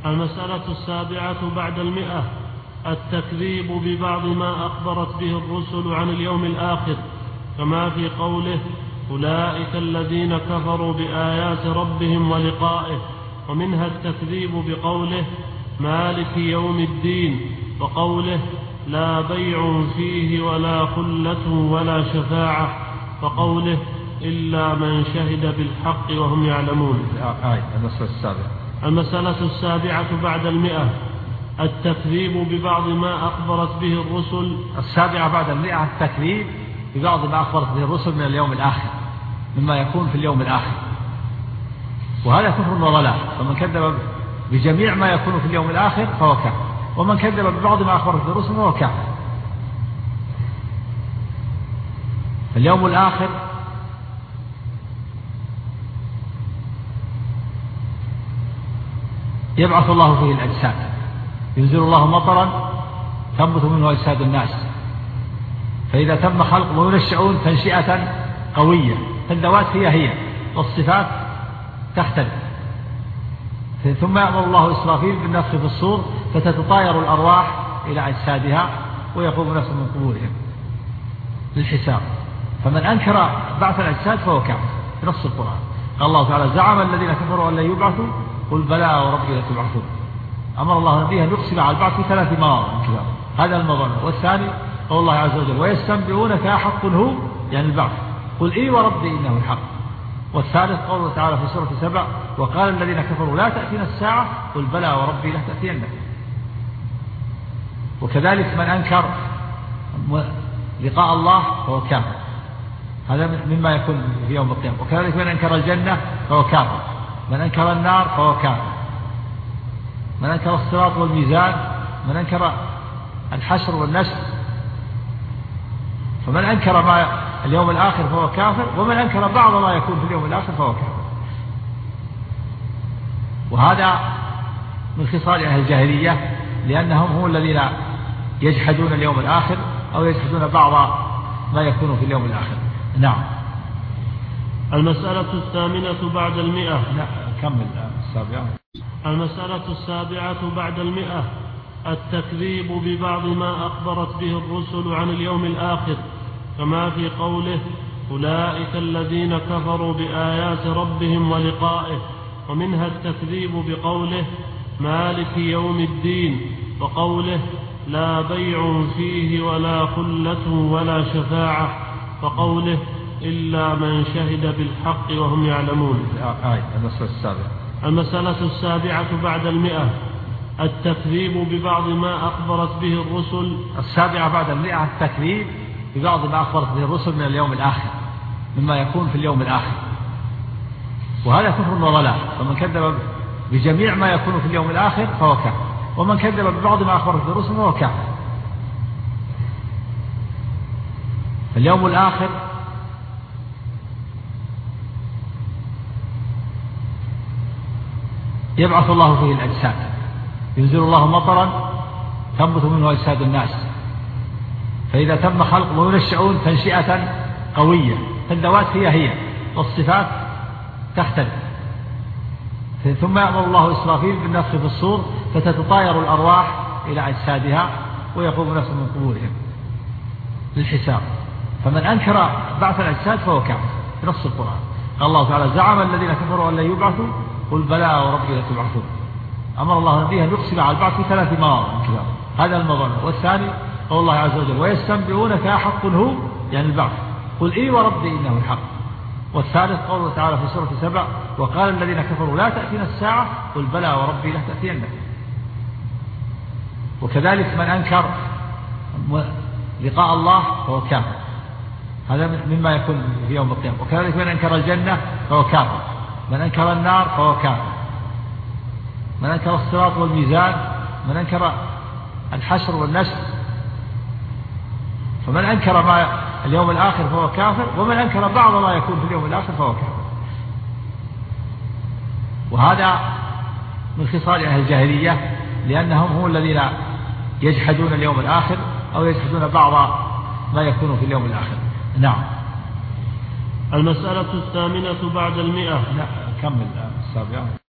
المسألة 7 بعد 100 التكذيب ببعض ما أخبرت به الرسل عن اليوم الآخر، كما في قوله أولئك الذين كفروا بآيات ربهم ولقائه، ومنها التكذيب بقوله مالك يوم الدين، وقوله لا بيع فيه ولا خلة ولا شفاعة، وقوله إلا من شهد بالحق وهم يعلمون. المسألة 7 بعد 100 التكذيب ببعض ما أخبرت به الرسل. 7 بعد 100 التكذيب ببعض ما أخبرت به الرسل من اليوم الآخر، مما يكون في اليوم الآخر، وهذا كفر وضلال. فمن كذب بجميع ما يكون في اليوم الآخر فهو كافر، ومن كذب ببعض ما أخبرت به الرسل فهو كافر. اليوم الآخر يبعث الله فيه الأجساد، ينزل الله مطرا تنبت منه أجساد الناس، فإذا تم خلق وينشئون تنشئة قوية، فالذوات هي والصفات تختلف. ثم يأمر الله إسرافيل بالنفخ في الصور فتتطاير الأرواح إلى أجسادها ويقوم الناس من قبورهم للحساب. فمن أنكر بعث الأجساد فهو كافر في نص القرآن. قال الله تعالى زعم الذين كفروا أن لن يبعثوا قل بلى وربي لتبعثون. أمر الله نبيه أن يقسم على البعث في 3 مواضع من كتابه، هذا المظنة. والثاني قول الله عز وجل ويستنبئونك أحق هو، يعني البعث، قل إي وربي إنه الحق. والثالث قوله تعالى في سورة 7 وقال الذين كفروا لا تأتينا الساعة قل بلى وربي لا تأتينك. وكذلك من أنكر لقاء الله فهو كافر، هذا مما يكون في يوم القيامة. وكذلك من أنكر الجنة فهو كافر، من أنكر النار فهو كافر، من أنكر الصراط والميزان، من أنكر الحشر والنشر. فمن أنكر ما اليوم الآخر فهو كافر، ومن أنكر بعض ما يكون في اليوم الآخر فهو كافر. وهذا من خصال أهل الجاهلية، لأنهم هم الذين يجحدون اليوم الآخر أو يجحدون بعض ما يكون في اليوم الآخر. نعم. المسألة 8 بعد 100 كمل 7. المسألة 7 بعد 100 التكذيب ببعض ما أخبرت به الرسل عن اليوم الآخر، كما في قوله أولئك الذين كفروا بآيات ربهم ولقائه، ومنها التكذيب بقوله مالك يوم الدين، وقوله لا بيع فيه ولا خلة ولا شفاعة، وقوله إلا من شهد بالحق وهم يعلمون. المسألة 7 بعد 100 التكذيب ببعض ما أخبرت به الرسل. 7 بعد 100 التكذيب ببعض ما أخبرت به الرسل من اليوم الآخر، مما يكون في اليوم الآخر، وهذا كفر وضلال. فمن كذب بجميع ما يكون في اليوم الآخر فهو كافر، ومن كذب ببعض ما أخبرت به الرسل فهو كافر. اليوم الآخر يبعث الله فيه الأجساد، ينزل الله مطرا تنبت منه أجساد الناس، فإذا تم خلق وينشئون تنشئة قوية، فالذوات هي والصفات تختلف. ثم يأمر الله إسرافيل بالنفخ في الصور فتتطاير الأرواح إلى أجسادها ويقوم الناس من قبورهم للحساب. فمن أنكر بعث الأجساد فهو كافر في نص القرآن. قال الله تعالى زعم الذين كفروا أن لن يبعثوا قل بلى وربي لتبعثون. أمر الله نبيه أن يقسم على البعث في 3 مواضع من كتابه، هذا المظنة. والثاني قول الله عز وجل ويستنبئونك أحق هو، يعني البعث، قل إي وربي إنه الحق. والثالث قوله تعالى في سورة 7 وقال الذين كفروا لا تأتينا الساعة قل بلى وربي لا تأتينك. وكذلك من أنكر لقاء الله فهو كافر، هذا مما يكون في يوم القيامة. وكذلك من أنكر الجنة فهو كافر، من أنكر النار فهو كافر، من أنكر الصراط والميزان، من أنكر الحشر والنشر. فمن أنكر ما اليوم الآخر فهو كافر، ومن أنكر بعض ما يكون في اليوم الآخر فهو كافر. وهذا من خصال أهل الجاهلية، لأنهم هم الذين يجحدون اليوم الآخر أو يجحدون بعض ما يكون في اليوم الآخر. نعم. المسألة 8 بعد 100 كمل 7.